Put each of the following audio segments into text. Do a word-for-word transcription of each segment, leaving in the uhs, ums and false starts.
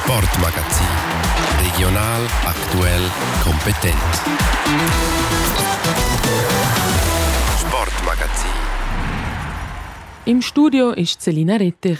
Sportmagazin. Regional, aktuell, kompetent. Sportmagazin. Im Studio ist Selina Rettich.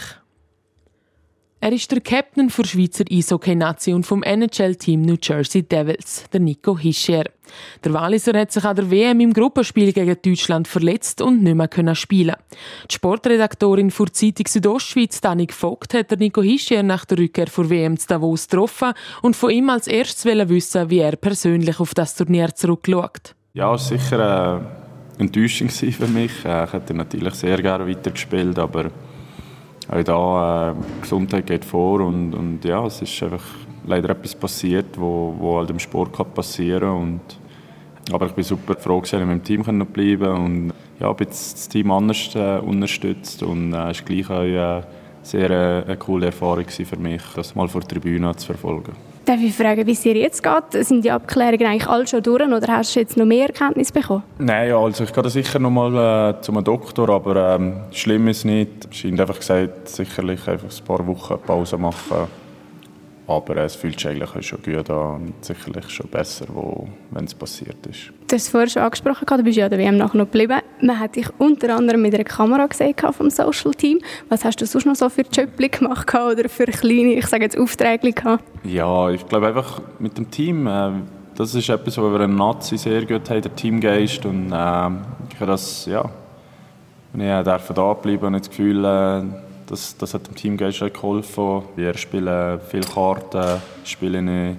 Er ist der Captain der Schweizer Eishockey-Nation vom N H L-Team New Jersey Devils, der Nico Hischier. Der Walliser hat sich an der W M im Gruppenspiel gegen Deutschland verletzt und nicht mehr spielen. Die Sportredaktorin für die Zeitung Südostschweiz, Danik Vogt, hat der Nico Hischier nach der Rückkehr vor W M zu Davos getroffen und von ihm als erstes wissen, wie er persönlich auf das Turnier zurückschaut. Ja, es war sicher äh, enttäuschend für mich. Ich hätte natürlich sehr gerne weitergespielt, aber auch da, äh, Gesundheit geht vor und, und ja, es ist einfach leider etwas passiert, wo, wo halt im Sport kann passieren kann. Aber ich bin super froh, dass ich mit dem Team bleiben konnte und ja, habe jetzt das Team anders äh, unterstützt und es äh, war gleich auch äh, sehr äh, eine coole Erfahrung für mich, das mal vor der Tribüne zu verfolgen. Darf ich fragen, wie es dir jetzt geht? Sind die Abklärungen eigentlich alle schon durch oder hast du jetzt noch mehr Erkenntnis bekommen? Nein, ja, also ich gehe sicher noch mal äh, zum Doktor, aber ähm, schlimm ist es nicht. Es scheint einfach gesagt, sicherlich einfach ein paar Wochen Pause machen. Aber äh, es fühlt sich eigentlich schon gut an und sicherlich schon besser, wenn es passiert ist. Du hast es vorher schon angesprochen, du bist ja an der W M nachher noch geblieben. Man hat dich unter anderem mit einer Kamera gesehen vom Social Team. Was hast du sonst noch so für Jobs gemacht oder für kleine, ich sage jetzt Aufträge gehabt? Ja, ich glaube einfach mit dem Team, äh, das ist etwas, was wir in Nazi sehr gut haben, der Teamgeist. Und äh, ich habe das, ja, wenn ich da bleiben und das Gefühl, äh, das, das hat dem Teamgeist schon geholfen. Wir spielen viele Karten, spielen nicht.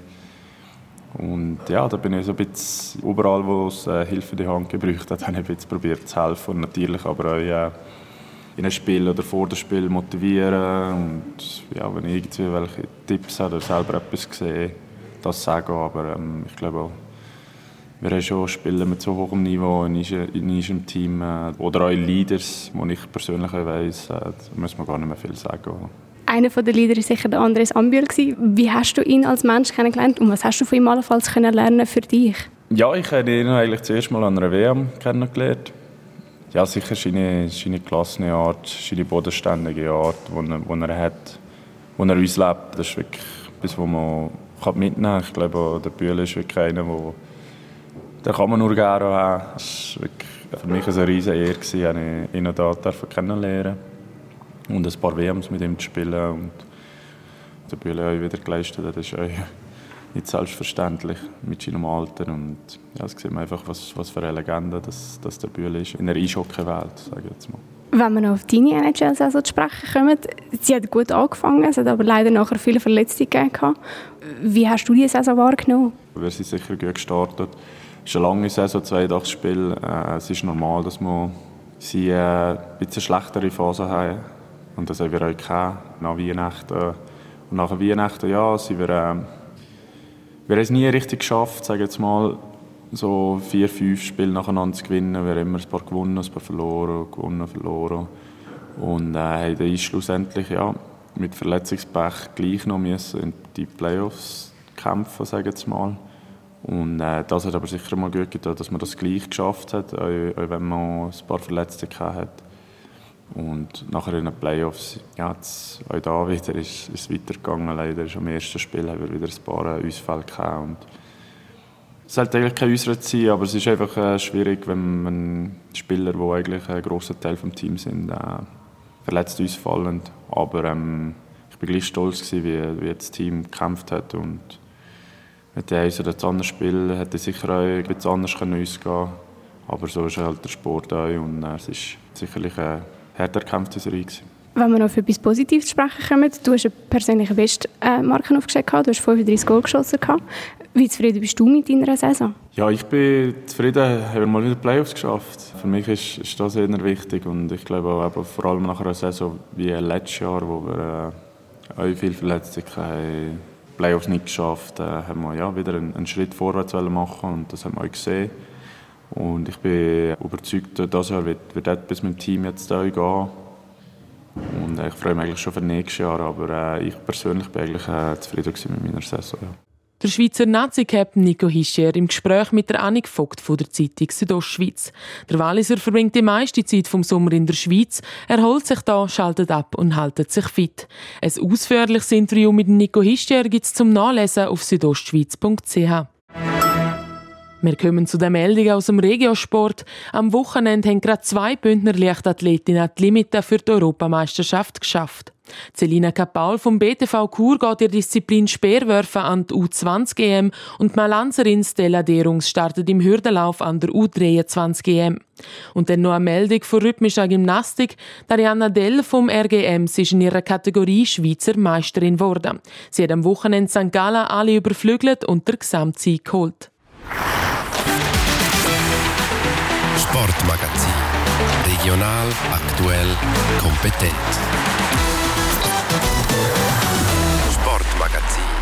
Und ja, da bin ich so ein bisschen überall, wo es äh, Hilfe in die Hand gebraucht hat, habe ich ein bisschen probiert zu helfen. Und natürlich aber auch äh, in einem Spiel oder vor dem Spiel motivieren. Und ja, wenn ich irgendwie welche Tipps habe oder selber etwas sehe, das sagen. Aber ähm, ich glaube auch, wir haben schon Spieler mit so hohem Niveau in unserem Team äh, oder auch Leaders, wo ich persönlich weiss, äh, da muss man gar nicht mehr viel sagen. Einer der Leader war sicher der Andres Ambiel. Wie hast du ihn als Mensch kennengelernt und was hast du von ihm allenfalls lernen für dich? Ja, ich habe ihn eigentlich zuerst mal an einer W M kennengelernt. Ja, sicher seine, seine gelassene Art, seine bodenständige Art, die er, die er hat, die er uns lebt. Das ist wirklich etwas, was man mitnehmen kann. Ich glaube, der Bühle ist wirklich einer, der Den kann man nur gerne haben. Es war für mich eine riesige Ehre, ihn hier kennenzulernen und ein paar W Ms mit ihm zu spielen. Und der Bühle auch wieder geleistet. Das ist auch nicht selbstverständlich mit seinem Alter. Und ja, das sieht man einfach, was, was für eine Legende das, das der Bühle ist in der Eishockey-Welt, sage ich jetzt mal. Wenn wir noch auf deine N H L-Saison zu sprechen kommen, sie hat gut angefangen, es hat aber leider nachher viele Verletzungen gegeben. Wie hast du diese Saison wahrgenommen? Wir sind sicher gut gestartet. Es ist eine lange Saison, zweiundachtzig Spiele. Äh, es ist normal, dass wir sie äh, ein bisschen schlechtere Phasen haben. Und das haben wir auch gehabt, nach Weihnachten. Und nach Weihnachten, ja, sind wir, äh, wir haben es nie richtig geschafft, sage jetzt mal, so vier, fünf Spiele nacheinander zu gewinnen. Wir haben immer ein paar gewonnen, ein paar verloren, gewonnen, verloren. Und äh, haben dann schlussendlich ja, mit Verletzungspech gleich noch müssen in die Playoffs kämpfen, sage jetzt mal. Und äh, das hat aber sicher mal gut getan, dass man das gleich geschafft hat, auch, auch wenn man ein paar Verletzte hat. Und nachher in den Playoffs, ja, jetzt, auch da wieder ist, ist es weitergegangen. Leider ist am ersten Spiel haben wir wieder ein paar Ausfälle gehabt. Und es sollte eigentlich keine Ausrede sein, aber es ist einfach äh, schwierig, wenn man Spieler, die eigentlich ein grosser Teil des Teams sind, äh, verletzt ausfallen. Aber ähm, ich war gleich stolz gewesen, wie, wie das Team gekämpft hat. Und mit dem eins oder das andere Spiel hätte sicher auch ein bisschen anders ausgehen können. Aber so ist halt der Sport auch. Und äh, es war sicherlich eine hart erkämpfte Serie gewesen. Wenn wir noch auf etwas Positives zu sprechen kommen, du hast eine persönliche Bestmarke aufgestellt, du hast fünfunddreissig Goal geschossen. Wie zufrieden bist du mit deiner Saison? Ja, ich bin zufrieden, haben wir mal wieder Playoffs geschafft. Für mich ist, ist das sehr wichtig und ich glaube auch eben, vor allem nach einer Saison wie letztes Jahr, wo wir äh, auch viele Verletzte haben, Playoffs nicht geschafft, äh, haben wir ja, wieder einen, einen Schritt vorwärts machen und das haben wir auch gesehen. Und ich bin überzeugt, dieses Jahr wird, wird etwas mit dem Team jetzt auch gehen. Und äh, ich freue mich eigentlich schon für nächstes Jahr, aber äh, ich persönlich bin eigentlich äh, zufrieden mit meiner Saison. Ja. Der Schweizer Nazi-Captain Nico Hischier im Gespräch mit der Annik Vogt von der Zeitung Südostschweiz. Der Walliser verbringt die meiste Zeit vom Sommer in der Schweiz, erholt sich da, schaltet ab und haltet sich fit. Ein ausführliches Interview mit Nico Hischier gibt es zum Nachlesen auf südostschweiz punkt c h. Wir kommen zu der Meldung aus dem Regiosport. Am Wochenende haben gerade zwei Bündner Leichtathletinnen die Limite für die Europameisterschaft geschafft. Celina Kapaul vom B T V Chur geht in der Disziplin Speerwerfen an die U zwanzig E M und die Malanzerin Stella Derungs startet im Hürdenlauf an der U dreiundzwanzig E M. Und dann noch eine Meldung von rhythmischer Gymnastik. Arianna Dell vom R G M ist in ihrer Kategorie Schweizer Meisterin geworden. Sie hat am Wochenende Sankt Gallen alle überflügelt und der Gesamtsieg geholt. Sportmagazin. Regional, aktuell, kompetent. Sportmagazin.